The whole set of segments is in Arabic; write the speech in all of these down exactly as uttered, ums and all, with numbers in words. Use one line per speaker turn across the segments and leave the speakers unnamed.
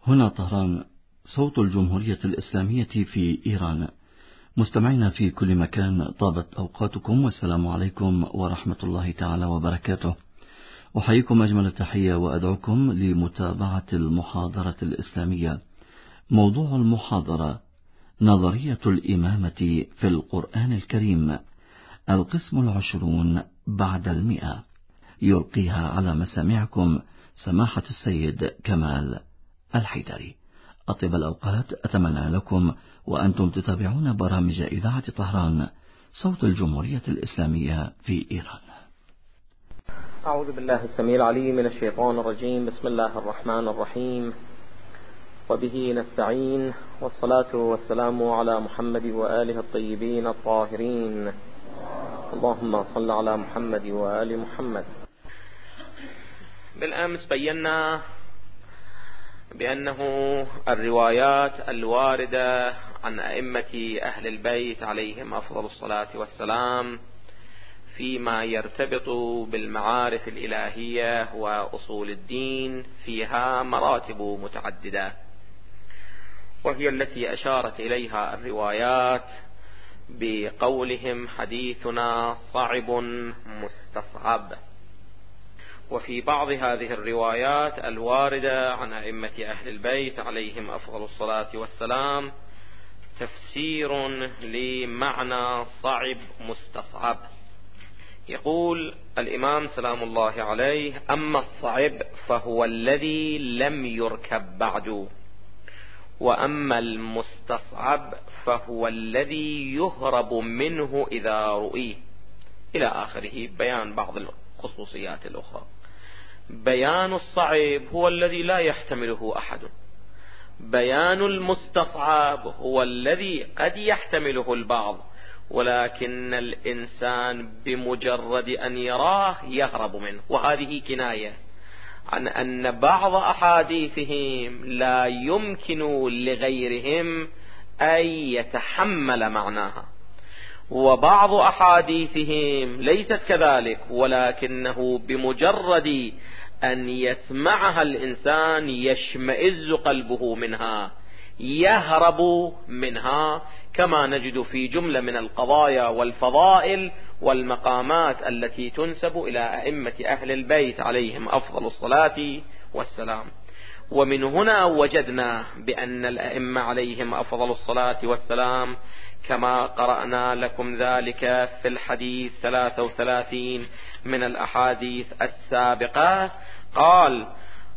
هنا طهران، صوت الجمهورية الإسلامية في إيران. مستمعينا في كل مكان، طابت أوقاتكم والسلام عليكم ورحمة الله تعالى وبركاته. أحييكم أجمل التحية وأدعوكم لمتابعة المحاضرة الإسلامية. موضوع المحاضرة: نظرية الإمامة في القرآن الكريم، القسم العشرون بعد المئة. يلقيها على مسامعكم سماحة السيد كمال الحيدري. أطيب الأوقات أتمنى لكم وأنتم تتابعون برامج إذاعة طهران، صوت الجمهورية الإسلامية في إيران.
أعوذ بالله السميع العليم من الشيطان الرجيم. بسم الله الرحمن الرحيم، وبه نستعين، والصلاة والسلام على محمد وآله الطيبين الطاهرين. اللهم صل على محمد وآل محمد. بالأمس بينا بأنه الروايات الواردة عن أئمة أهل البيت عليهم أفضل الصلاة والسلام فيما يرتبط بالمعارف الإلهية وأصول الدين فيها مراتب متعددة، وهي التي أشارت إليها الروايات بقولهم حديثنا صعب مستصعب. وفي بعض هذه الروايات الواردة عن أئمة أهل البيت عليهم أفضل الصلاة والسلام تفسير لمعنى صعب مستصعب. يقول الإمام سلام الله عليه: أما الصعب فهو الذي لم يركب بعد، وأما المستصعب فهو الذي يهرب منه إذا رؤيه، إلى آخره، بيان بعض الخصوصيات الأخرى. بيان الصعب هو الذي لا يحتمله أحد، بيان المستصعب هو الذي قد يحتمله البعض، ولكن الإنسان بمجرد أن يراه يهرب منه. وهذه كناية عن أن بعض أحاديثهم لا يمكن لغيرهم أن يتحمل معناها، وبعض أحاديثهم ليست كذلك، ولكنه بمجرد أن يسمعها الإنسان يشمئز قلبه منها، يهرب منها، كما نجد في جملة من القضايا والفضائل والمقامات التي تنسب إلى أئمة أهل البيت عليهم أفضل الصلاة والسلام. ومن هنا وجدنا بأن الأئمة عليهم أفضل الصلاة والسلام كما قرأنا لكم ذلك في الحديث ثلاثة وثلاثين من الأحاديث السابقة، قال: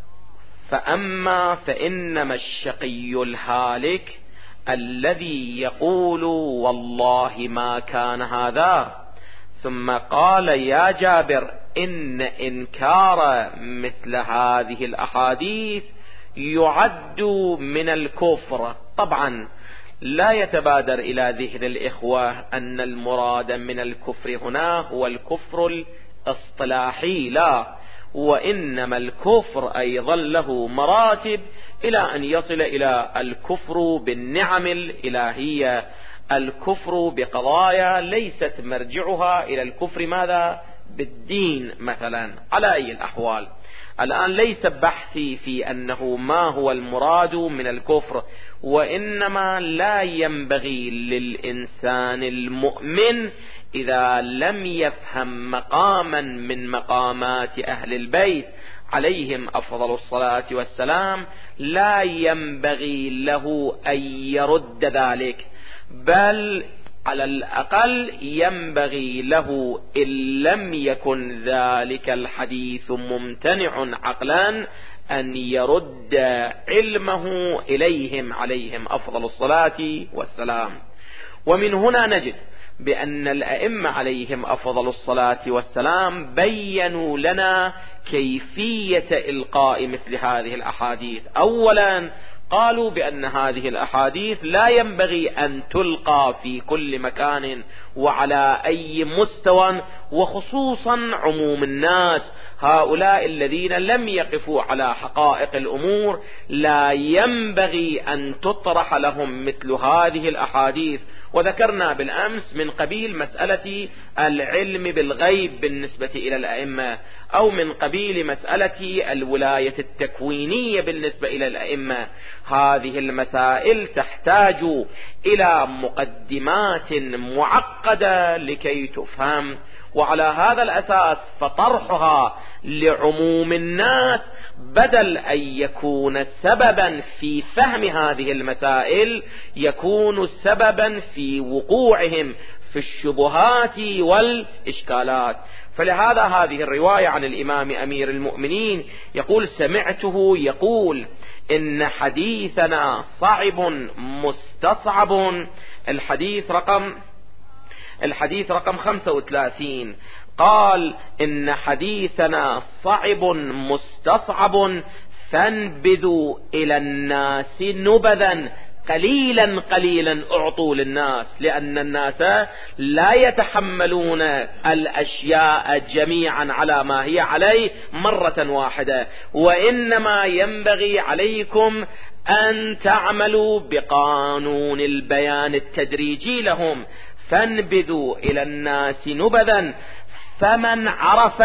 فأما فإنما الشقي الهالك الذي يقول والله ما كان هذا. ثم قال: يا جابر، إن إنكار مثل هذه الأحاديث يعد من الكفر. طبعا لا يتبادر إلى ذهن الإخوة أن المراد من الكفر هنا هو الكفر الاصطلاحي، لا، وإنما الكفر أيضا له مراتب إلى أن يصل إلى الكفر بالنعم الإلهية، الكفر بقضايا ليست مرجعها إلى الكفر ماذا؟ بالدين مثلا. على أي الأحوال، الآن ليس بحثي في أنه ما هو المراد من الكفر، وإنما لا ينبغي للإنسان المؤمن إذا لم يفهم مقاما من مقامات أهل البيت عليهم أفضل الصلاة والسلام، لا ينبغي له أن يرد ذلك، بل على الأقل ينبغي له إن لم يكن ذلك الحديث ممتنع عقلا أن يرد علمه إليهم عليهم أفضل الصلاة والسلام. ومن هنا نجد بأن الأئمة عليهم أفضل الصلاة والسلام بيّنوا لنا كيفية إلقاء مثل هذه الأحاديث. أولا قالوا بأن هذه الأحاديث لا ينبغي أن تلقى في كل مكان وعلى أي مستوى،
وخصوصا عموم الناس، هؤلاء الذين لم يقفوا على حقائق الأمور لا ينبغي أن تطرح لهم مثل هذه الأحاديث. وذكرنا بالأمس من قبيل مسألة العلم بالغيب بالنسبة إلى الأئمة، أو من قبيل مسألة الولاية التكوينية بالنسبة إلى الأئمة. هذه المسائل تحتاج إلى مقدمات معقدة لكي تفهم، وعلى هذا الأساس فطرحها لعموم الناس بدل أن يكون سببا في فهم هذه المسائل يكون سببا في وقوعهم في الشبهات والإشكالات. فلهذا هذه الرواية عن الإمام أمير المؤمنين يقول: سمعته يقول إن حديثنا صعب مستصعب. الحديث رقم الحديث رقم خمسة وثلاثين، قال: إن حديثنا صعب مستصعب فانبذوا إلى الناس نبذا قليلا قليلا أعطوا للناس، لأن الناس لا يتحملون الأشياء جميعا على ما هي عليه مرة واحدة، وإنما ينبغي عليكم أن تعملوا بقانون البيان التدريجي لهم. فانبذوا إلى الناس نبذا فمن عرف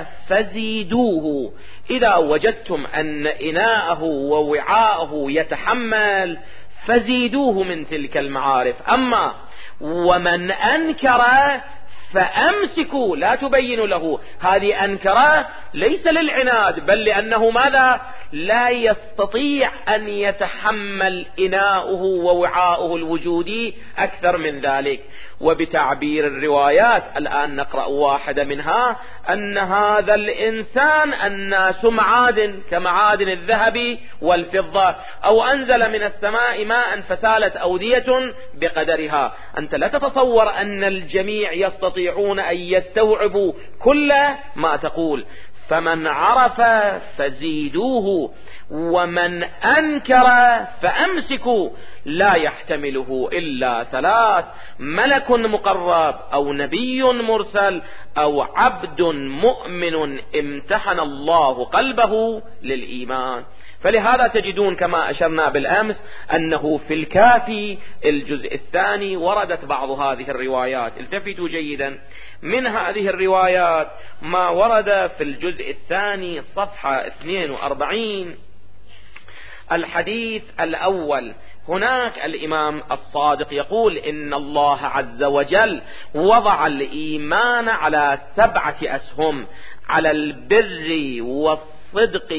فزيدوه. إذا وجدتم أن إناءه ووعاءه يتحمل فزيدوه من تلك المعارف. أما ومن أنكر فأمسكوا، لا تبين له. هذه أنكر ليس للعناد، بل لأنه ماذا؟ لا يستطيع أن يتحمل إناؤه ووعاؤه الوجودي أكثر من ذلك. وبتعبير الروايات الآن نقرأ واحدة منها: أن هذا الإنسان الناس معادن كمعادن الذهب والفضة، أو أنزل من السماء ماء فسالت أودية بقدرها. أنت لا تتصور أن الجميع يستطيعون أن يستوعبوا كل ما تقول. فمن عرف فزيدوه ومن أنكر فأمسكوا. لا يحتمله إلا ثلاث: ملك مقرب، أو نبي مرسل، أو عبد مؤمن امتحن الله قلبه للإيمان. فلهذا تجدون كما أشرنا بالأمس أنه في الكافي الجزء الثاني وردت بعض هذه الروايات. التفتوا جيدا، من هذه الروايات ما ورد في الجزء الثاني صفحة اثنين وأربعين. الحديث الأول، هناك الإمام الصادق يقول: إن الله عز وجل وضع الإيمان على سبعة أسهم: على البر والصدق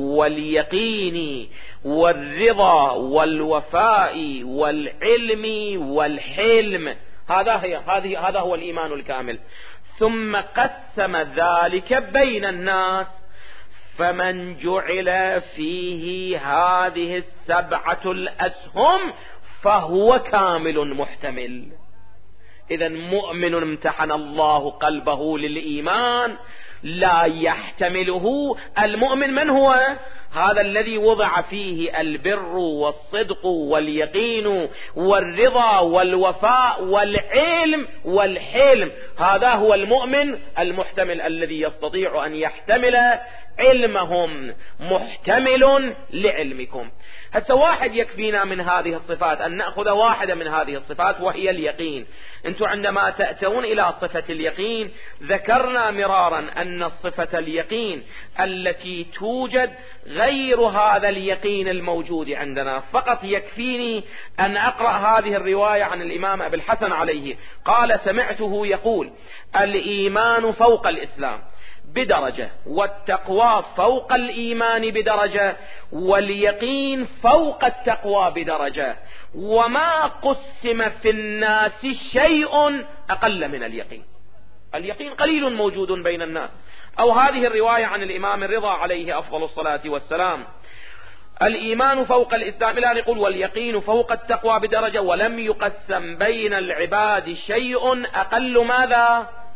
واليقين والرضا والوفاء والعلم والحلم. هذا هي هذه هذا هو الإيمان الكامل. ثم قسم ذلك بين الناس: فمن جعل فيه هذه السبعة الأسهم فهو كامل محتمل. إذا مؤمن امتحن الله قلبه للإيمان لا يحتمله. المؤمن من هو؟ هذا الذي وضع فيه البر والصدق واليقين والرضا والوفاء والعلم والحلم. هذا هو المؤمن المحتمل الذي يستطيع أن يحتمل علمهم، محتمل لعلمكم. هسه واحد يكفينا من هذه الصفات أن نأخذ واحدة من هذه الصفات وهي اليقين. أنتم عندما تأتون إلى صفة اليقين ذكرنا مرارا أن صفة اليقين التي توجد غير هذا اليقين الموجود عندنا. فقط يكفيني أن أقرأ هذه الرواية عن الإمام أبي الحسن عليه، قال: سمعته يقول: الإيمان فوق الإسلام بدرجة، والتقوى فوق الإيمان بدرجة، واليقين فوق التقوى بدرجة، وما قسم في الناس شيء أقل من اليقين. اليقين قليل موجود بين الناس. أو هذه الرواية عن الإمام الرضا عليه أفضل الصلاة والسلام: الإيمان فوق الإسلام، إلى أن يقول: واليقين فوق التقوى بدرجة، ولم يقسم بين العباد شيء أقل ماذا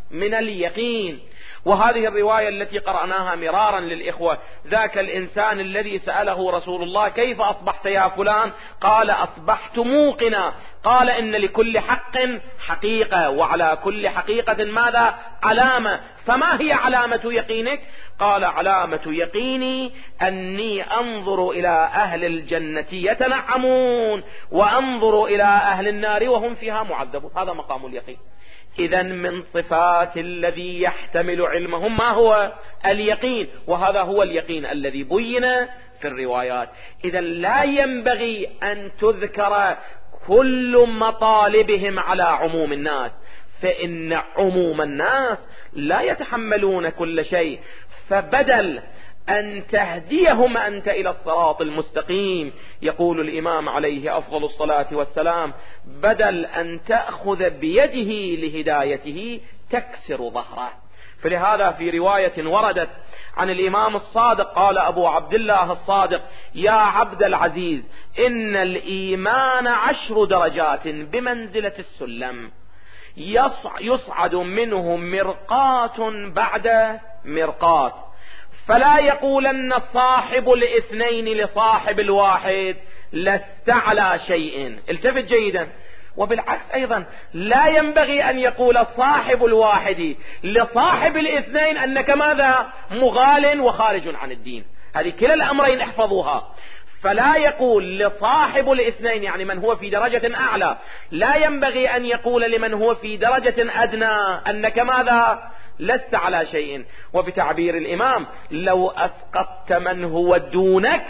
من اليقين. وهذه الرواية التي قرأناها مرارا للإخوة، ذاك الإنسان الذي سأله رسول الله كيف أصبحت يا فلان؟ قال أصبحت موقنا. قال إن لكل حق حقيقة، وعلى كل حقيقة ماذا؟ علامة. فما هي علامة يقينك؟ قال علامة يقيني أني أنظر إلى أهل الجنة يتنعمون وأنظر إلى أهل النار وهم فيها معذبون. هذا مقام اليقين. إذا من صفات الذي يحتمل علمهم ما هو؟ اليقين، وهذا هو اليقين الذي بين في الروايات. إذا لا ينبغي أن تذكر كل مطالبهم على عموم الناس، فإن عموم الناس لا يتحملون كل شيء. فبدل أن تهديهم أنت إلى الصراط المستقيم، يقول الإمام عليه أفضل الصلاة والسلام، بدل أن تأخذ بيده لهدايته تكسر ظهره. فلهذا في رواية وردت عن الإمام الصادق قال أبو عبد الله الصادق: يا عبد العزيز، إن الإيمان عشر درجات بمنزلة السلم، يصعد منه مرقاة بعد مرقاة، فلا يقولن صاحب الاثنين لصاحب الواحد لست على شيء. التفت جيدا. وبالعكس أيضا لا ينبغي أن يقول صاحب الواحد لصاحب الاثنين أنك ماذا؟ مغال وخارج عن الدين. هذه كلا الأمرين احفظوها. فلا يقول لصاحب الاثنين يعني من هو في درجة أعلى، لا ينبغي أن يقول لمن هو في درجة أدنى أنك ماذا؟ لست على شيء. وبتعبير الإمام: لو أسقطت من هو دونك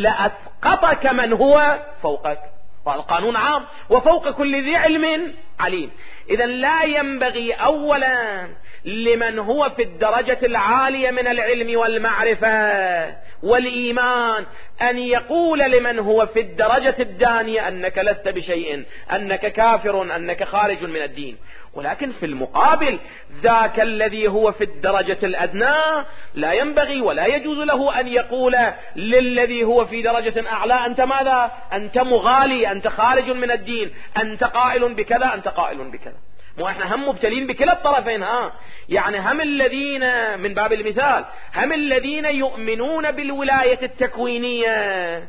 لأسقطك من هو فوقك. والقانون عام: وفوق كل ذي علم عليم. إذا لا ينبغي أولا لمن هو في الدرجة العالية من العلم والمعرفة والإيمان أن يقول لمن هو في الدرجة الدانية أنك لست بشيء، أنك كافر، أنك خارج من الدين. ولكن في المقابل ذاك الذي هو في الدرجة الأدنى لا ينبغي ولا يجوز له أن يقول للذي هو في درجة أعلى أنت ماذا؟ أنت مغالي، أنت خارج من الدين، أنت قائل بكذا، أنت قائل بكذا. مو احنا هم مبتلين بكلا الطرفين. ها يعني هم الذين من باب المثال هم الذين يؤمنون بالولاية التكوينية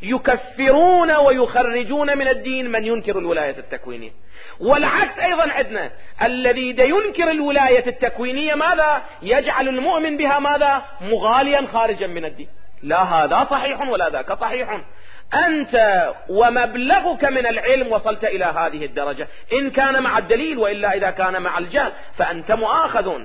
يكفرون ويخرجون من الدين من ينكر الولاية التكوينية، والعكس أيضا عندنا الذي دا ينكر الولاية التكوينية ماذا؟ يجعل المؤمن بها ماذا؟ مغاليا خارجا من الدين. لا هذا صحيح ولا ذاك صحيح. أنت ومبلغك من العلم وصلت إلى هذه الدرجة إن كان مع الدليل، وإلا إذا كان مع الجهل فأنت مؤاخذ.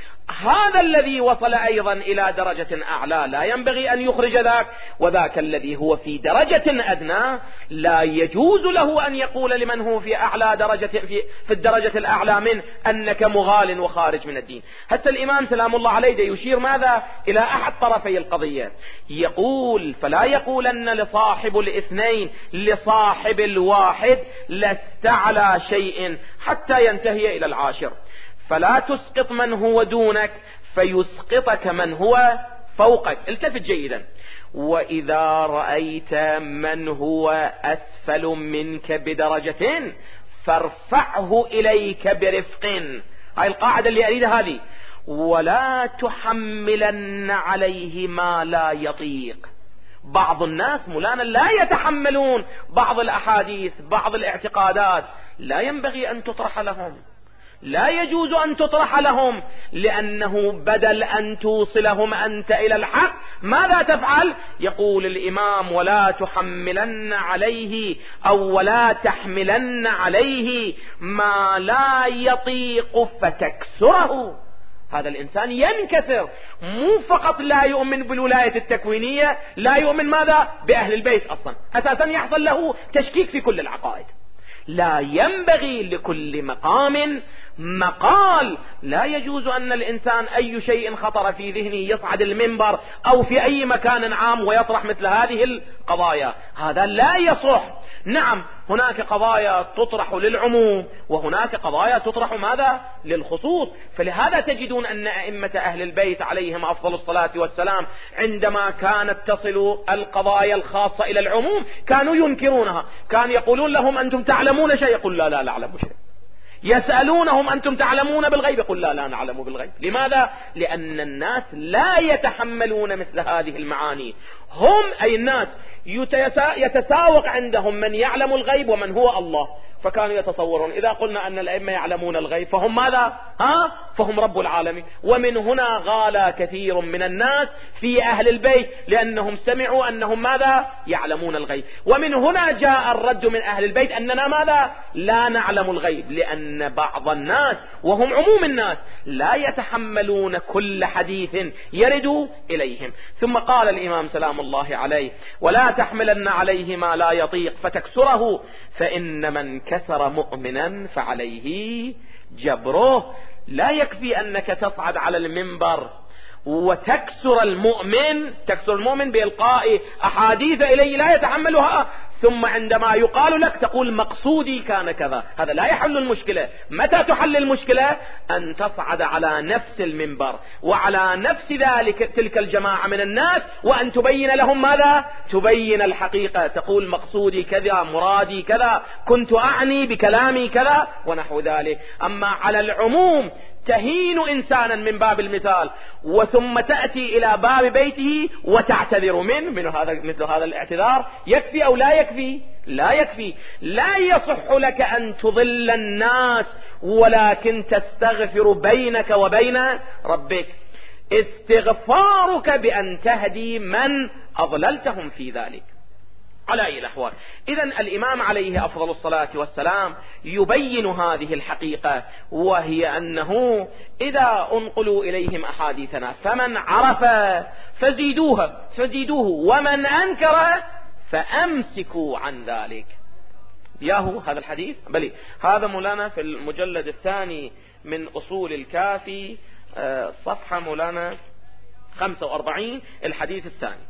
هذا الذي وصل أيضا إلى درجة أعلى لا ينبغي أن يخرج ذاك، وذاك الذي هو في درجة أدنى لا يجوز له أن يقول لمن هو في أعلى درجة في, في الدرجة الأعلى منه أنك مغال وخارج من الدين. حتى الإمام سلام الله عليه يشير ماذا؟ إلى أحد طرفي القضية، يقول: فلا يقولن لصاحب الاثنين لصاحب الواحد لست على شيء حتى ينتهي إلى العاشر، فلا تسقط من هو دونك فيسقطك من هو فوقك. التفت جيدا: وإذا رأيت من هو أسفل منك بدرجة فارفعه إليك برفق. هاي القاعدة اللي أريدها هذه: ولا تحملن عليه ما لا يطيق. بعض الناس مولانا لا يتحملون بعض الأحاديث، بعض الاعتقادات لا ينبغي أن تطرح لهم، لا يجوز أن تطرح لهم، لأنه بدل أن توصلهم أنت إلى الحق ماذا تفعل؟ يقول الإمام: ولا تحملن عليه أو ولا تحملن عليه ما لا يطيق فتكسره. هذا الإنسان ينكسر، مو فقط لا يؤمن بالولاية التكوينية، لا يؤمن ماذا؟ بأهل البيت أصلا، أساسا يحصل له تشكيك في كل العقائد. لا ينبغي لكل مقام مقال. لا يجوز أن الإنسان أي شيء خطر في ذهنه يصعد المنبر أو في أي مكان عام ويطرح مثل هذه القضايا، هذا لا يصح. نعم هناك قضايا تطرح للعموم وهناك قضايا تطرح ماذا؟ للخصوص. فلهذا تجدون أن أئمة أهل البيت عليهم أفضل الصلاة والسلام عندما كانت تصل القضايا الخاصة إلى العموم كانوا ينكرونها، كانوا يقولون لهم: أنتم تعلمون شيء؟ يقول: لا لا لا أعلم شيء. يسألونهم أنتم تعلمون بالغيب؟ يقول لا لا نعلم بالغيب. لماذا؟ لأن الناس لا يتحملون مثل هذه المعاني. هم أي الناس يتساوق عندهم من يعلم الغيب ومن هو الله، فكانوا يتصورون إذا قلنا أن الأئمة يعلمون الغيب فهم ماذا؟ ها؟ فهم رب العالمين. ومن هنا غال كثير من الناس في أهل البيت لأنهم سمعوا أنهم ماذا؟ يعلمون الغيب. ومن هنا جاء الرد من أهل البيت أننا ماذا؟ لا نعلم الغيب، لأن بعض الناس وهم عموم الناس لا يتحملون كل حديث يرد إليهم. ثم قال الإمام سلام الله عليه: ولا تحملن عليه ما لا يطيق فتكسره، فإن من كسر مؤمنا فعليه جبره. لا يكفي أنك تصعد على المنبر وتكسر المؤمن، تكسر المؤمن بإلقاء أحاديث إليه لا يتحملها، ثم عندما يقال لك تقول مقصودي كان كذا. هذا لا يحل المشكلة. متى تحل المشكلة؟ أن تصعد على نفس المنبر وعلى نفس ذلك تلك الجماعة من الناس وأن تبين لهم ماذا؟ تبين الحقيقة، تقول مقصودي كذا، مرادي كذا، كنت أعني بكلامي كذا ونحو ذلك. أما على العموم تهين إنسانا من باب المثال وثم تأتي إلى باب بيته وتعتذر منه من هذا مثل هذا الاعتذار، يكفي أو لا يكفي؟ لا يكفي. لا يصح لك أن تضل الناس ولكن تستغفر بينك وبين ربك. استغفارك بأن تهدي من أضللتهم في ذلك. على أي الأحوال، إذن الإمام عليه أفضل الصلاة والسلام يبين هذه الحقيقة، وهي أنه إذا أنقلوا إليهم أحاديثنا فمن عرف فزيدوها فزيدوه، ومن أنكر فأمسكوا عن ذلك. ياهو هذا الحديث؟ بلي هذا مولانا في المجلد الثاني من أصول الكافي، صفحة مولانا خمسة وأربعين، الحديث الثاني.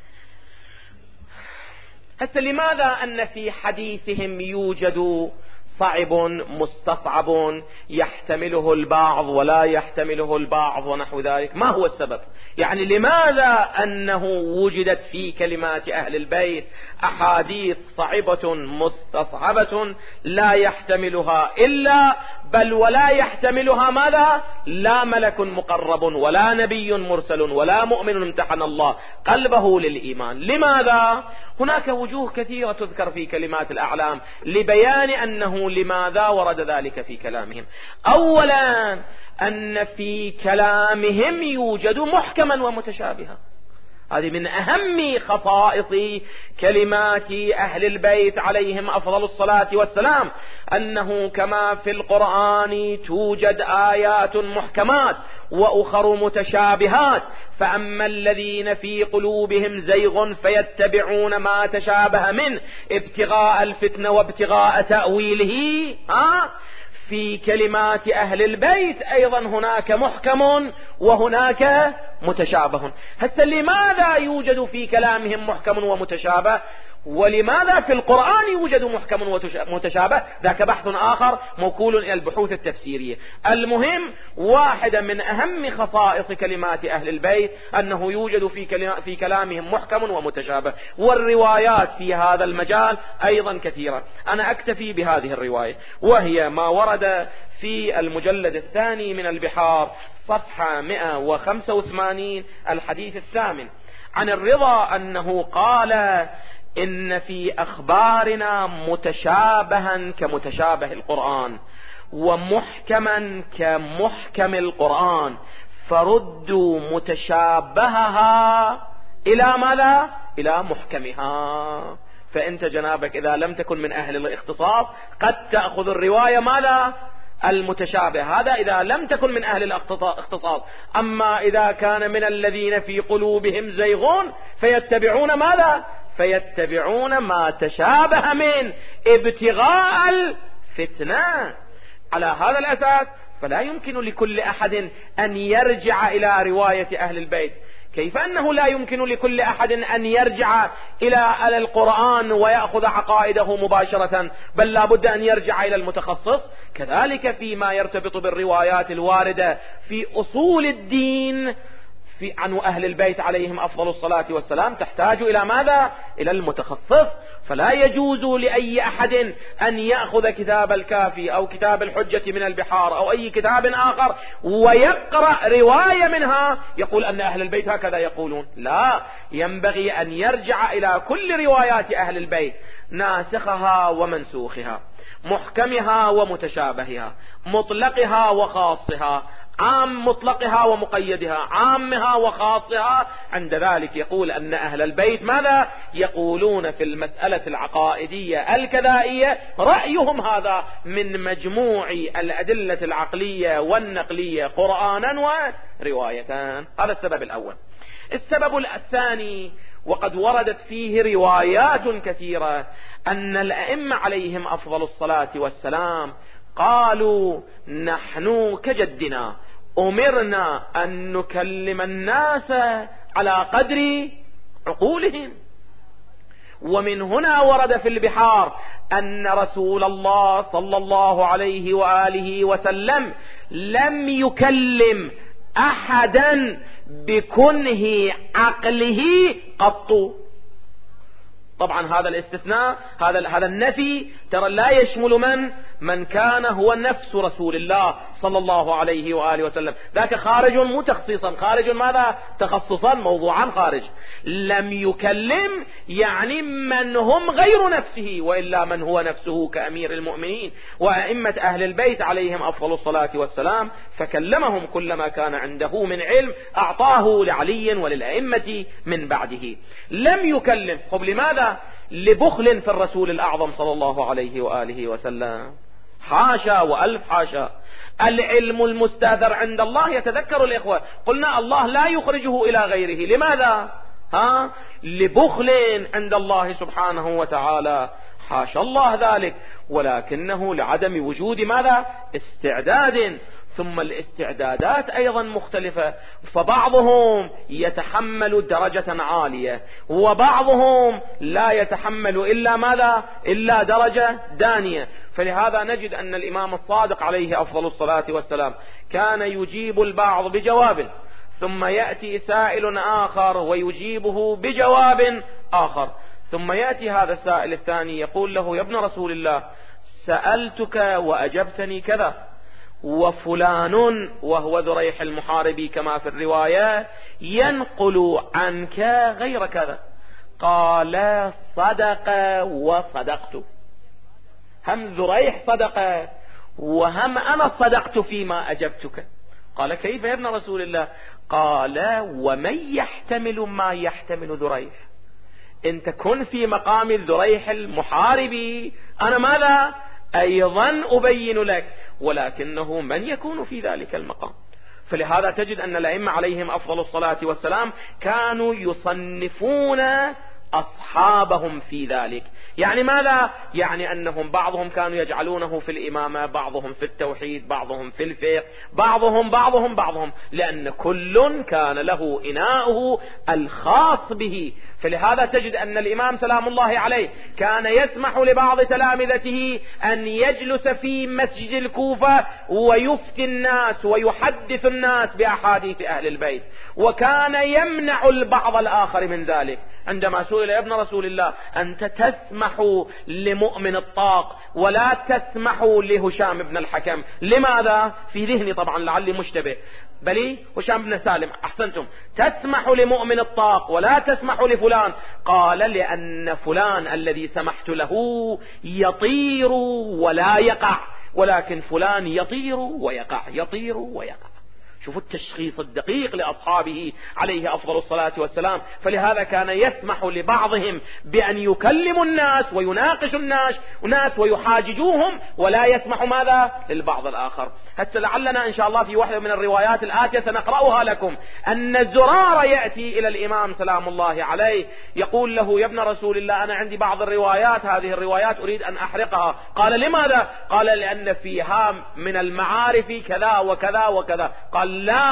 هسه لماذا أن في حديثهم يوجد صعب مستصعب يحتمله البعض ولا يحتمله البعض ونحو ذلك؟ ما هو السبب؟ يعني لماذا أنه وجدت في كلمات أهل البيت أحاديث صعبة مستصعبة لا يحتملها إلا بل ولا يحتملها ماذا؟ لا ملك مقرب ولا نبي مرسل ولا مؤمن امتحن الله قلبه للإيمان. لماذا؟ هناك وجوه كثيرة تذكر في كلمات الأعلام لبيان أنه لماذا ورد ذلك في كلامهم. أولا أن في كلامهم يوجد محكما ومتشابها، هذه من أهم خصائص كلمات أهل البيت عليهم أفضل الصلاة والسلام، أنه كما في القرآن توجد آيات محكمات وأخر متشابهات، فأما الذين في قلوبهم زيغ فيتبعون ما تشابه منه ابتغاء الفتنة وابتغاء تأويله. ها؟ في كلمات أهل البيت أيضا هناك محكم وهناك متشابه. هسه لماذا يوجد في كلامهم محكم ومتشابه ولماذا في القرآن يوجد محكم ومتشابه؟ ذاك بحث آخر موكول إلى البحوث التفسيرية. المهم واحدة من أهم خصائص كلمات أهل البيت أنه يوجد في, في كلامهم محكم ومتشابه، والروايات في هذا المجال أيضا كثيرة. أنا أكتفي بهذه الرواية، وهي ما ورد في المجلد الثاني من البحار صفحة مئة وخمسة وثمانين الحديث الثامن، عن الرضا أنه قال: إن في أخبارنا متشابها كمتشابه القرآن ومحكما كمحكم القرآن، فردوا متشابهها إلى ماذا؟ إلى محكمها. فأنت جنابك إذا لم تكن من أهل الاختصاص قد تأخذ الرواية ماذا؟ المتشابه، هذا إذا لم تكن من أهل الاختصاص. أما إذا كان من الذين في قلوبهم زيغون فيتبعون ماذا؟ فيتبعون ما تشابه من ابتغاء الفتنة. على هذا الأساس فلا يمكن لكل أحد أن يرجع إلى رواية أهل البيت. كيف أنه لا يمكن لكل أحد أن يرجع إلى القرآن ويأخذ عقائده مباشرة، بل لا بد أن يرجع إلى المتخصص. كذلك فيما يرتبط بالروايات الواردة في أصول الدين في عن أهل البيت عليهم أفضل الصلاة والسلام تحتاج إلى ماذا؟ إلى المتخصص. فلا يجوز لأي أحد أن يأخذ كتاب الكافي أو كتاب الحجة من البحار أو أي كتاب آخر ويقرأ رواية منها يقول أن أهل البيت هكذا يقولون. لا، ينبغي أن يرجع إلى كل روايات أهل البيت، ناسخها ومنسوخها، محكمها ومتشابهها، مطلقها وخاصها، عام مطلقها ومقيدها، عامها وخاصها. عند ذلك يقول أن أهل البيت ماذا يقولون في المسألة العقائدية الكذائية، رأيهم هذا من مجموع الأدلة العقلية والنقلية قرآنا وروايتان. هذا السبب الأول. السبب الثاني، وقد وردت فيه روايات كثيرة، أن الأئمة عليهم أفضل الصلاة والسلام قالوا نحن كجدنا أمرنا أن نكلم الناس على قدر عقولهم. ومن هنا ورد في البحار أن رسول الله صلى الله عليه وآله وسلم لم يكلم أحدا بكنه عقله قط. طبعا هذا الاستثناء، هذا هذا النفي ترى لا يشمل من من كان هو نفس رسول الله صلى الله عليه وآله وسلم، ذاك خارج مو تخصيصا، خارج ماذا؟ تخصصا، موضوعا خارج. لم يكلم يعني من هم غير نفسه، وإلا من هو نفسه كأمير المؤمنين وأئمة أهل البيت عليهم أفضل الصلاة والسلام، فكلمهم كلما كان عنده من علم أعطاه لعلي وللأئمة من بعده. لم يكلم، طب لماذا؟ لبخل في الرسول الأعظم صلى الله عليه وآله وسلم. حاشا وألف حاشا. العلم المستاثر عند الله، يتذكر الإخوة قلنا الله لا يخرجه إلى غيره. لماذا؟ ها؟ لبخل عند الله سبحانه وتعالى، حاشا الله ذلك، ولكنه لعدم وجود ماذا؟ استعداد. ثم الاستعدادات أيضا مختلفة، فبعضهم يتحمل درجة عالية وبعضهم لا يتحمل إلا ماذا؟ إلا درجة دانية. فلهذا نجد أن الإمام الصادق عليه أفضل الصلاة والسلام كان يجيب البعض بجواب، ثم يأتي سائل آخر ويجيبه بجواب آخر، ثم يأتي هذا السائل الثاني يقول له: يا ابن رسول الله، سألتك وأجبتني كذا، وفلان وهو ذريح المحاربي كما في الرواية ينقل عنك غير كذا. قال: صدق وصدقت. هم ذريح صدق وهم أنا صدقت فيما أجبتك. قال: كيف يا ابن رسول الله؟ قال: ومن يحتمل ما يحتمل ذريح؟ إن تكن في مقام ذريح المحاربي أنا ماذا؟ أيضا أبين لك، ولكنه من يكون في ذلك المقام. فلهذا تجد أن الأئمة عليهم أفضل الصلاة والسلام كانوا يصنفون أصحابهم في ذلك. يعني ماذا؟ يعني أنهم بعضهم كانوا يجعلونه في الإمامة، بعضهم في التوحيد، بعضهم في الفقه، بعضهم بعضهم بعضهم لأن كل كان له إناؤه الخاص به. فلهذا تجد أن الإمام سلام الله عليه كان يسمح لبعض تلامذته أن يجلس في مسجد الكوفة ويفتي الناس ويحدث الناس بأحاديث أهل البيت، وكان يمنع البعض الآخر من ذلك. عندما سئل: يا ابن رسول الله، أنت تسمح لمؤمن الطاق ولا تسمح لهشام بن الحكم، لماذا؟ في ذهني طبعا لعلي مشتبه، بلي هشام بن سالم، أحسنتم، تسمح لمؤمن الطاق ولا تسمح لفلان. قال: لأن فلان الذي سمحت له يطير ولا يقع، ولكن فلان يطير ويقع، يطير ويقع. شوفوا التشخيص الدقيق لأصحابه عليه أفضل الصلاة والسلام. فلهذا كان يسمح لبعضهم بأن يكلموا الناس ويناقشوا الناس وناس ويحاججوهم، ولا يسمح ماذا؟ للبعض الآخر. حتى لعلنا إن شاء الله في واحدة من الروايات الآتية سنقرأها لكم أن زرار يأتي إلى الإمام سلام الله عليه يقول له: يا ابن رسول الله، أنا عندي بعض الروايات، هذه الروايات أريد أن أحرقها. قال: لماذا؟ قال: لأن فيها من المعارف كذا وكذا وكذا. قال: لا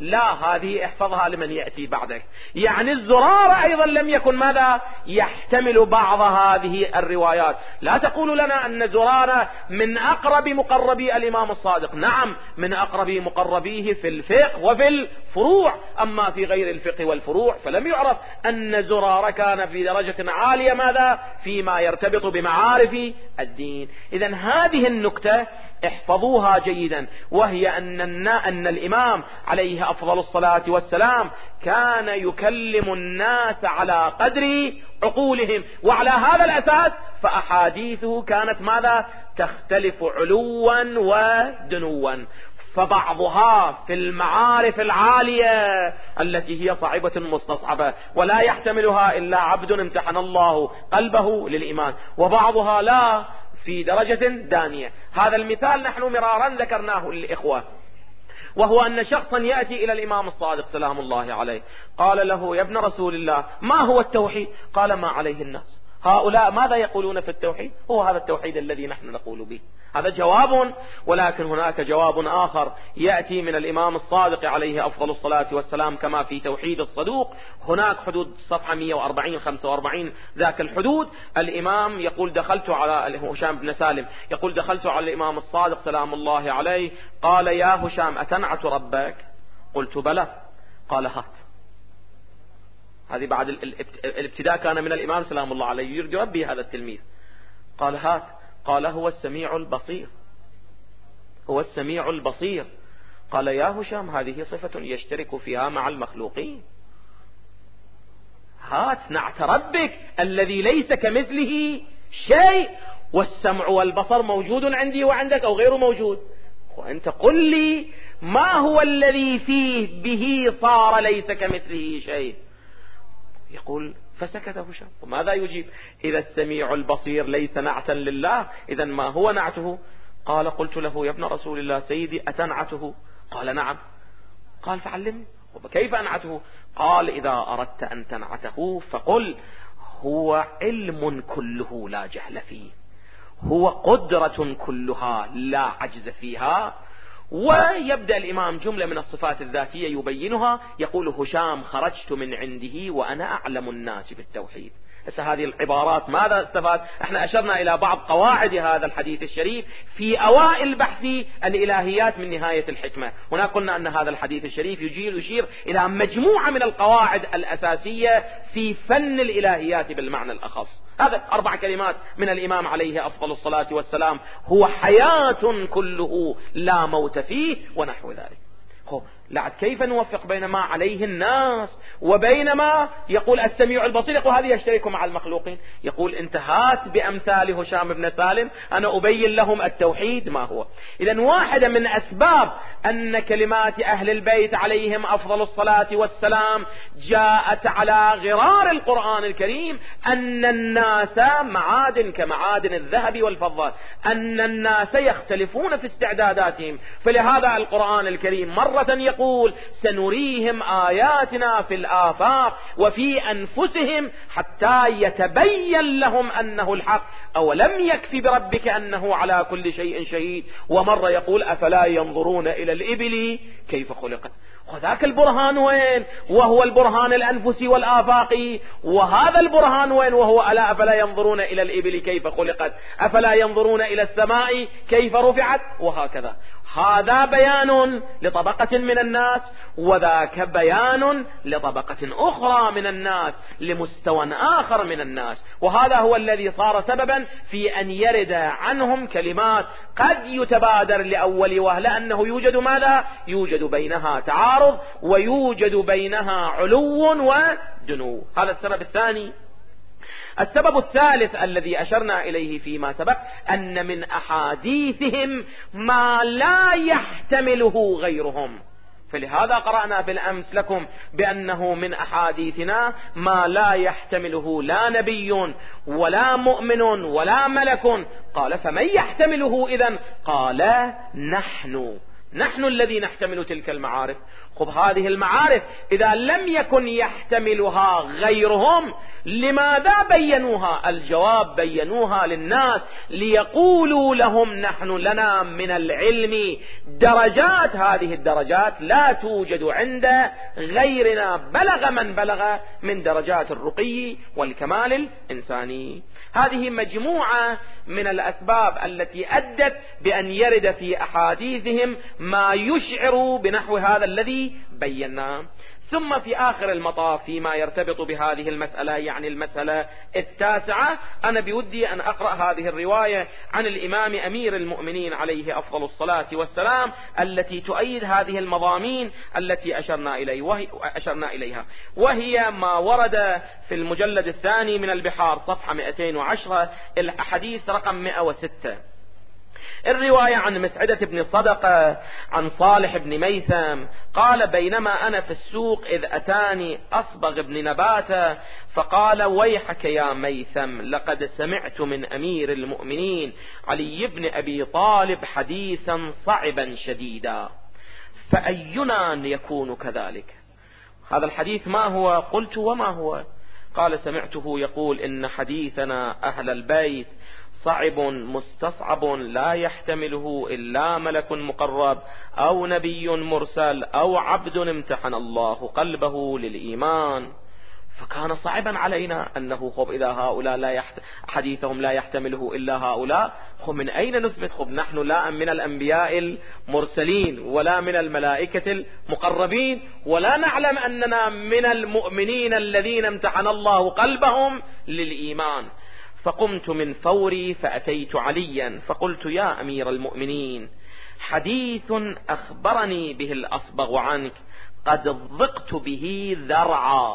لا، هذه احفظها لمن يأتي بعدك. يعني الزرارة أيضا لم يكن ماذا يحتمل بعض هذه الروايات. لا تقول لنا أن زرارة من أقرب مقربي الإمام الصادق. نعم، من أقرب مقربيه في الفقه وفي الفروع، أما في غير الفقه والفروع فلم يعرف أن زرارة كان في درجة عالية ماذا فيما يرتبط بمعارف الدين. إذن هذه النكتة احفظوها جيدا، وهي أن, أن الإمام عليه أفضل الصلاة والسلام كان يكلم الناس على قدر عقولهم، وعلى هذا الأساس فأحاديثه كانت ماذا تختلف علوا ودنوا، فبعضها في المعارف العالية التي هي صعبة مستصعبة ولا يحتملها إلا عبد امتحن الله قلبه للإيمان، وبعضها لا في درجة دانية. هذا المثال نحن مرارا ذكرناه للإخوة، وهو أن شخصا يأتي إلى الإمام الصادق سلام الله عليه، قال له: يا ابن رسول الله، ما هو التوحيد؟ قال: ما عليه الناس. هؤلاء ماذا يقولون في التوحيد؟ هو هذا التوحيد الذي نحن نقول به. هذا جواب، ولكن هناك جواب آخر يأتي من الإمام الصادق عليه أفضل الصلاة والسلام كما في توحيد الصدوق، هناك حدود صفحة مئة وأربعين خمسة وأربعين، ذاك الحدود الإمام يقول: دخلت على هشام بن سالم، يقول: دخلت على الإمام الصادق سلام الله عليه، قال: يا هشام، أتنعت ربك؟ قلت: بلى. قال: هات. هذه بعد الابتداء كان من الإمام سلام الله عليه يرجو ربي هذا التلميذ. قال: هات. قال: هو السميع البصير، هو السميع البصير. قال: يا هشام، هذه صفة يشترك فيها مع المخلوقين. هات نعت ربك الذي ليس كمثله شيء، والسمع والبصر موجود عندي وعندك أو غير موجود، وأنت قل لي ما هو الذي فيه به صار ليس كمثله شيء. يقول: فسكت هشام. وماذا يجيب؟ إذا السميع البصير ليس نعتا لله، إذا ما هو نعته؟ قال: قلت له: يا ابن رسول الله سيدي، أتنعته؟ قال: نعم. قال: فعلمني. وكيف أنعته؟ قال: إذا أردت أن تنعته فقل: هو علم كله لا جهل فيه، هو قدرة كلها لا عجز فيها. ويبدأ الإمام جملة من الصفات الذاتية يبينها، يقول: هشام خرجت من عنده وأنا أعلم الناس بالتوحيد. هسه هذه العبارات ماذا استفاد؟ احنا أشرنا إلى بعض قواعد هذا الحديث الشريف في أوائل بحث الإلهيات من نهاية الحكمة. هنا قلنا أن هذا الحديث الشريف يجير يشير إلى مجموعة من القواعد الأساسية في فن الإلهيات بالمعنى الأخص. هذا أربع كلمات من الإمام عليه أفضل الصلاة والسلام: هو حياة كله لا موت فيه، ونحو ذلك. لعد كيف نوفق بين ما عليه الناس وبين ما يقول السميع البصير؟ يقول هذه يشترك مع المخلوقين. يقول: انتهات بأمثال هشام بن سالم، أنا أبين لهم التوحيد ما هو. إذن واحدة من أسباب أن كلمات أهل البيت عليهم أفضل الصلاة والسلام جاءت على غرار القرآن الكريم أن الناس معادن كمعادن الذهب والفضة، أن الناس يختلفون في استعداداتهم. فلهذا القرآن الكريم مرة يقول: سنريهم آياتنا في الآفاق وفي أنفسهم حتى يتبين لهم أنه الحق، أولم يكفي بربك أنه على كل شيء شهيد. ومرة يقول: أفلا ينظرون إلى الإبل كيف خلقت. وذاك البرهان وين؟ وهو البرهان الأنفسي والآفاقي. وهذا البرهان وين؟ وهو ألا أفلا ينظرون إلى الإبل كيف خلقت، أفلا ينظرون إلى السماء كيف رفعت، وهكذا. هذا بيان لطبقة من الناس، وذاك بيان لطبقة أخرى من الناس، لمستوى آخر من الناس. وهذا هو الذي صار سببا في أن يرد عنهم كلمات قد يتبادر لأول وهلة أنه يوجد ماذا؟ يوجد بينها تعارض، ويوجد بينها علو ودنو. هذا السبب الثاني. السبب الثالث الذي أشرنا إليه فيما سبق أن من أحاديثهم ما لا يحتمله غيرهم. فلهذا قرأنا بالأمس لكم بأنه من أحاديثنا ما لا يحتمله لا نبي ولا مؤمن ولا ملك. قال: فمن يحتمله إذن؟ قال: نحن. نحن الذي نحتمل تلك المعارف. خب هذه المعارف إذا لم يكن يحتملها غيرهم لماذا بينوها؟ الجواب بينوها للناس ليقولوا لهم نحن لنا من العلم درجات، هذه الدرجات لا توجد عند غيرنا، بلغ من بلغ من درجات الرقي والكمال الإنساني. هذه مجموعة من الأسباب التي أدت بأن يرد في أحاديثهم ما يشعر بنحو هذا الذي بيناه. ثم في آخر المطاف فيما يرتبط بهذه المسألة، يعني المسألة التاسعة، أنا بودي أن أقرأ هذه الرواية عن الإمام أمير المؤمنين عليه أفضل الصلاة والسلام التي تؤيد هذه المضامين التي أشرنا إليه وهي أشرنا إليها، وهي ما ورد في المجلد الثاني من البحار صفحة مئتين وعشرة الحديث رقم مئة وستة. الرواية عن مسعدة بن صدقة عن صالح بن ميثم قال: بينما أنا في السوق إذ أتاني أصبغ بن نباتة فقال: ويحك يا ميثم، لقد سمعت من أمير المؤمنين علي بن أبي طالب حديثا صعبا شديدا، فأينا يكون كذلك؟ هذا الحديث ما هو؟ قلت: وما هو؟ قال: سمعته يقول إن حديثنا أهل البيت صعب مستصعب لا يحتمله إلا ملك مقرب أو نبي مرسل أو عبد امتحن الله قلبه للإيمان. فكان صعبا علينا أنه خب إذا هؤلاء لا يحت... حديثهم لا يحتمله إلا هؤلاء، خب من أين نثبت؟ خب نحن لا من الأنبياء المرسلين ولا من الملائكة المقربين، ولا نعلم أننا من المؤمنين الذين امتحن الله قلبهم للإيمان. فقمت من فوري فأتيت عليا فقلت: يا أمير المؤمنين، حديث أخبرني به الأصبغ عنك قد ضقت به ذرعا،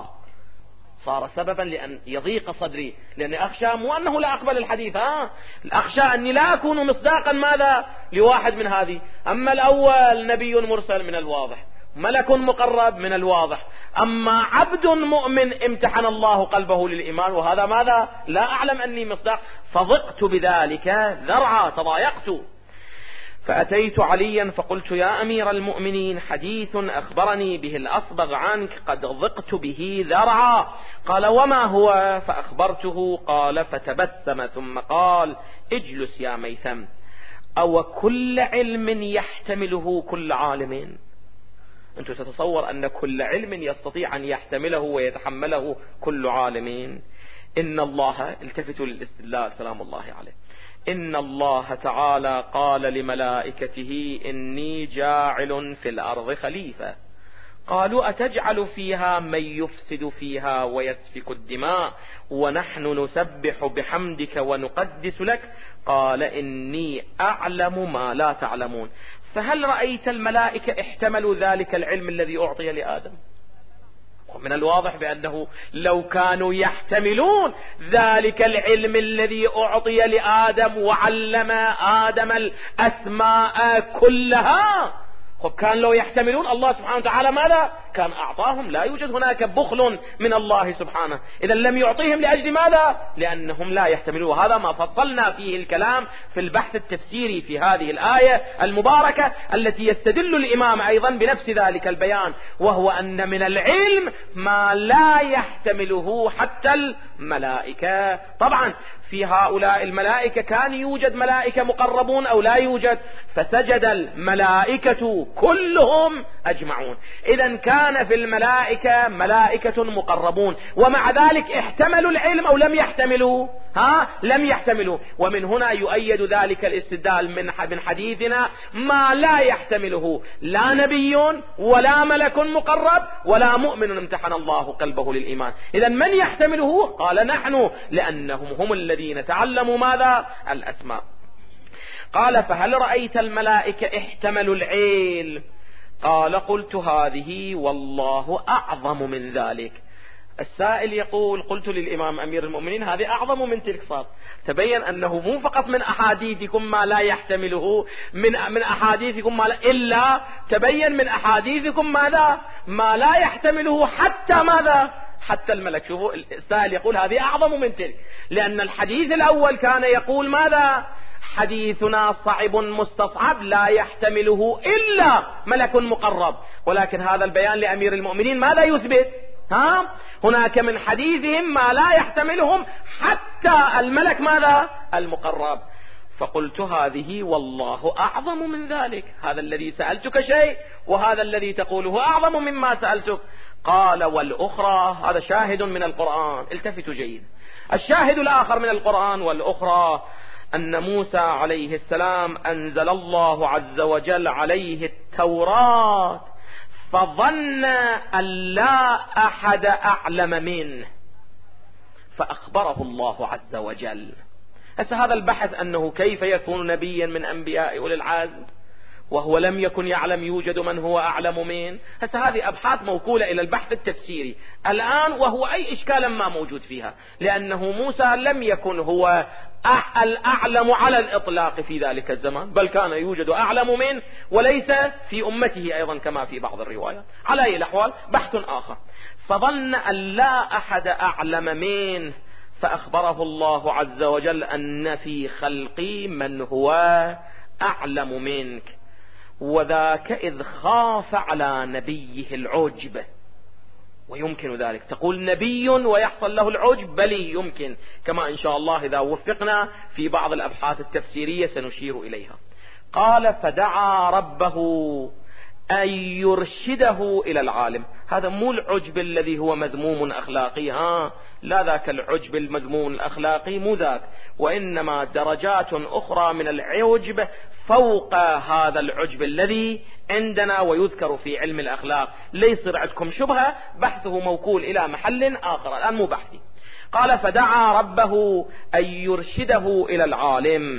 صار سببا لأن يضيق صدري، لأني أخشى مو أنه لا أقبل الحديث، ها أخشى أني لا أكون مصداقا ماذا لواحد من هذه. أما الأول نبي مرسل من الواضح، ملك مقرب من الواضح، أما عبد مؤمن امتحن الله قلبه للإيمان، وهذا ماذا لا أعلم أني مصداق، فضقت بذلك ذرعا، تضايقت. فأتيت عليا فقلت: يا أمير المؤمنين، حديث أخبرني به الأصبغ عنك قد ضقت به ذرعا. قال: وما هو؟ فأخبرته. قال: فتبسم ثم قال: اجلس يا ميثم، أو كل علم يحتمله كل عالم؟ أنت تتصور أن كل علم يستطيع أن يحتمله ويتحمله كل عالم؟ إن الله، التفتوا للاستدلال سلام الله عليه، إن الله تعالى قال لملائكته: إني جاعل في الأرض خليفة. قالوا: أتجعل فيها من يفسد فيها ويسفك الدماء ونحن نسبح بحمدك ونقدس لك؟ قال: إني أعلم ما لا تعلمون. فهل رأيت الملائكة احتملوا ذلك العلم الذي أعطي لآدم؟ ومن الواضح بأنه لو كانوا يحتملون ذلك العلم الذي أعطي لآدم وعلم آدم الأسماء كلها، خب كان لو يحتملون الله سبحانه وتعالى ماذا كان أعطاهم؟ لا يوجد هناك بخل من الله سبحانه، إذا لم يعطيهم لأجل ماذا؟ لأنهم لا يحتملون. وهذا ما فصلنا فيه الكلام في البحث التفسيري في هذه الآية المباركة التي يستدل الإمام أيضا بنفس ذلك البيان، وهو أن من العلم ما لا يحتمله حتى الملائكة. طبعا في هؤلاء الملائكة كان يوجد ملائكة مقربون أو لا يوجد؟ فسجد الملائكة كلهم أجمعون. إذا كان في الملائكة ملائكة مقربون، ومع ذلك احتملوا العلم أو لم يحتملوا؟ ها لم يحتملوا. ومن هنا يؤيد ذلك الاستدلال من حديثنا ما لا يحتمله لا نبي ولا ملك مقرب ولا مؤمن امتحن الله قلبه للإيمان. إذا من يحتمله؟ قال: نحن، لأنهم هم الذين تعلموا ماذا؟ الأسماء. قال: فهل رأيت الملائكة احتملوا العلم؟ قال: قلت: هذه والله أعظم من ذلك. السائل يقول: قلت للإمام أمير المؤمنين هذه أعظم من تلك. صار تبين أنه مو فقط من أحاديثكم ما لا يحتمله، من من أحاديثكم ما لا، إلا تبين من أحاديثكم ماذا ما لا يحتمله حتى ماذا حتى الملك. شوفوا السائل يقول هذه أعظم من تلك، لأن الحديث الأول كان يقول ماذا؟ حديثنا صعب مستصعب لا يحتمله إلا ملك مقرب. ولكن هذا البيان لأمير المؤمنين ماذا يثبت؟ ها؟ هناك من حديثهم ما لا يحتملهم حتى الملك ماذا؟ المقرب. فقلت هذه والله أعظم من ذلك، هذا الذي سألتك شيء وهذا الذي تقوله أعظم مما سألتك. قال والأخرى، هذا شاهد من القرآن، التفتوا جيد. الشاهد الآخر من القرآن والأخرى أن موسى عليه السلام أنزل الله عز وجل عليه التوراة فظن أن لا أحد أعلم منه فأخبره الله عز وجل. هسه هذا البحث أنه كيف يكون نبيا من أنبياء أولي العزم وهو لم يكن يعلم يوجد من هو أعلم منه، هسه هذه أبحاث موكولة إلى البحث التفسيري الآن، وهو أي إشكال ما موجود فيها، لأنه موسى لم يكن هو الأعلم على الإطلاق في ذلك الزمان، بل كان يوجد أعلم منه وليس في أمته أيضا كما في بعض الروايات. على أي الأحوال بحث آخر. فظن أن لا أحد أعلم منه فأخبره الله عز وجل أن في خلقي من هو أعلم منك، وذاك إذ خاف على نبيه العجب. ويمكن ذلك، تقول نبي ويحصل له العجب، بل يمكن، كما إن شاء الله إذا وفقنا في بعض الأبحاث التفسيرية سنشير إليها. قال فدعا ربه أن يرشده إلى العالم. هذا مو العجب الذي هو مذموم أخلاقي، ها لا ذاك العجب المذموم الأخلاقي، مو ذاك، وإنما درجات أخرى من العجب فوق هذا العجب الذي عندنا ويذكر في علم الأخلاق. ليصير عندكم شبهة، بحثه موكول إلى محل آخر الآن مو بحثي. قال فدعا ربه أن يرشده إلى العالم.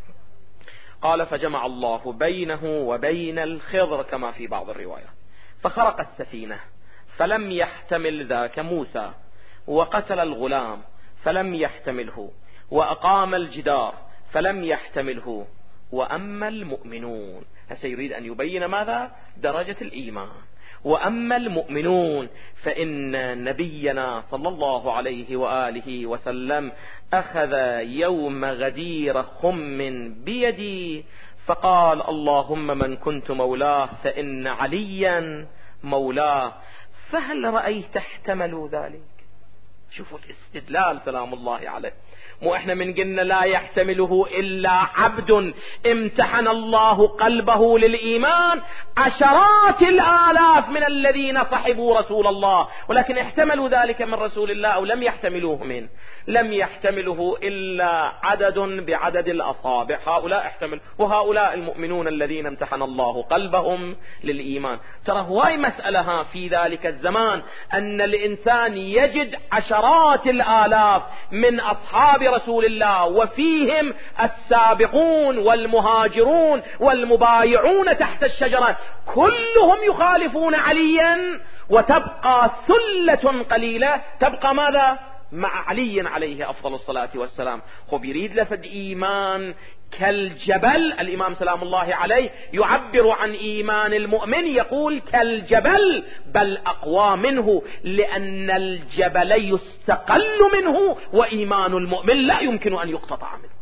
قال فجمع الله بينه وبين الخضر كما في بعض الروايات، فخرق السفينة فلم يحتمل ذاك موسى، وقتل الغلام فلم يحتمله، وأقام الجدار فلم يحتمله، وأما المؤمنون. سيريد أن يبين ماذا؟ درجة الإيمان. وأما المؤمنون فإن نبينا صلى الله عليه وآله وسلم أخذ يوم غدير خم بيدي فقال اللهم من كنت مولاه فإن عليا مولاه، فهل رأيت احتملوا ذلك؟ شوفوا الاستدلال سلام الله عليه. مو احنا من قلنا لا يحتمله إلا عبد امتحن الله قلبه للإيمان، عشرات الآلاف من الذين صحبوا رسول الله، ولكن احتملوا ذلك من رسول الله أو لم يحتملوه منه؟ لم يحتمله إلا عدد بعدد الأصابع، هؤلاء احتمل، وهؤلاء المؤمنون الذين امتحن الله قلبهم للإيمان. ترى هواي مسألة في ذلك الزمان أن الإنسان يجد عشرات الآلاف من أصحاب رسول الله وفيهم السابقون والمهاجرون والمبايعون تحت الشجرة كلهم يخالفون عليا، وتبقى ثلة قليلة تبقى ماذا؟ مع علي عليه أفضل الصلاة والسلام. خب يريد لفد إيمان كالجبل. الإمام سلام الله عليه يعبر عن إيمان المؤمن يقول كالجبل، بل أقوى منه، لأن الجبل يستقل منه وإيمان المؤمن لا يمكن أن يقتطع منه.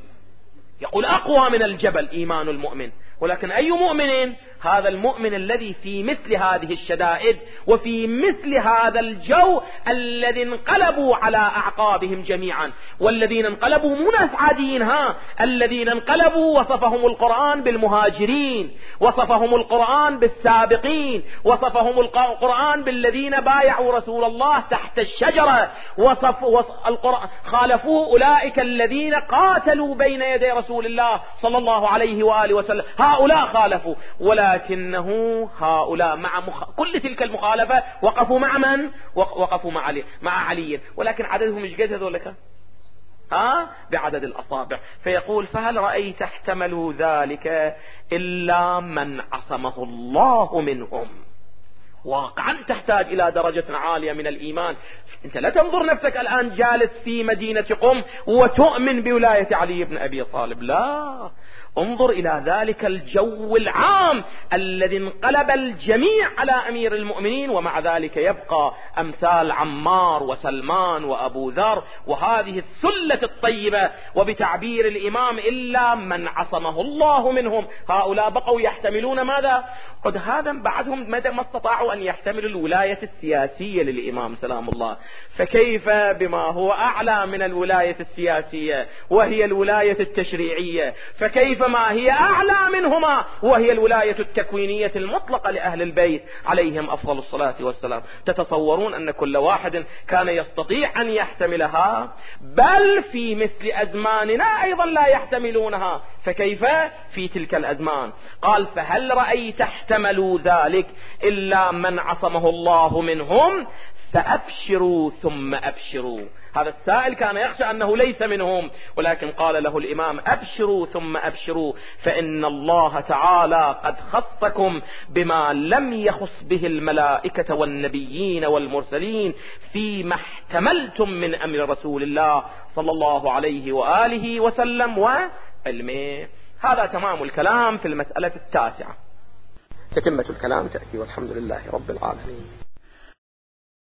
يقول أقوى من الجبل إيمان المؤمن، ولكن أي مؤمن؟ هذا المؤمن الذي في مثل هذه الشدائد وفي مثل هذا الجو الذي انقلبوا على أعقابهم جميعا، والذين انقلبوا مو ناس عاديين، ها الذين انقلبوا وصفهم القرآن بالمهاجرين، وصفهم القرآن بالسابقين، وصفهم القرآن بالذين بايعوا رسول الله تحت الشجرة، وصف, وصف القرآن خالفوه أولئك الذين قاتلوا بين يدي رسول الله صلى الله عليه وآله وسلم، هؤلاء خالفوا. ولا لكنه هؤلاء مع مخ... كل تلك المخالفة وقفوا مع من؟ وقفوا مع علي، مع علي، ولكن عددهم مش قد هذول كان ها بعدد الأصابع. فيقول فهل رأيت احتملوا ذلك إلا من عصمه الله منهم. واقعا تحتاج إلى درجة عالية من الإيمان. أنت لا تنظر نفسك الآن جالس في مدينة قم وتؤمن بولاية علي بن أبي طالب، لا، انظر إلى ذلك الجو العام الذي انقلب الجميع على أمير المؤمنين، ومع ذلك يبقى أمثال عمار وسلمان وأبو ذر وهذه الثلة الطيبة، وبتعبير الإمام إلا من عصمه الله منهم. هؤلاء بقوا يحتملون ماذا؟ قد هذا بعدهم مدى ما استطاعوا أن يحتملوا الولاية السياسية للإمام سلام الله، فكيف بما هو أعلى من الولاية السياسية وهي الولاية التشريعية؟ فكيف ما هي أعلى منهما وهي الولاية التكوينية المطلقة لأهل البيت عليهم أفضل الصلاة والسلام؟ تتصورون أن كل واحد كان يستطيع أن يحتملها؟ بل في مثل أزماننا أيضا لا يحتملونها، فكيف في تلك الأزمان؟ قال فهل رأيت احتملوا ذلك إلا من عصمه الله منهم؟ فأبشروا ثم أبشروا. هذا السائل كان يخشى أنه ليس منهم، ولكن قال له الإمام أبشروا ثم أبشروا، فإن الله تعالى قد خصكم بما لم يخص به الملائكة والنبيين والمرسلين فيما احتملتم من أمر رسول الله صلى الله عليه وآله وسلم وعلمه. هذا تمام الكلام في المسألة التاسعة. تتمة الكلام تأتي والحمد لله رب العالمين.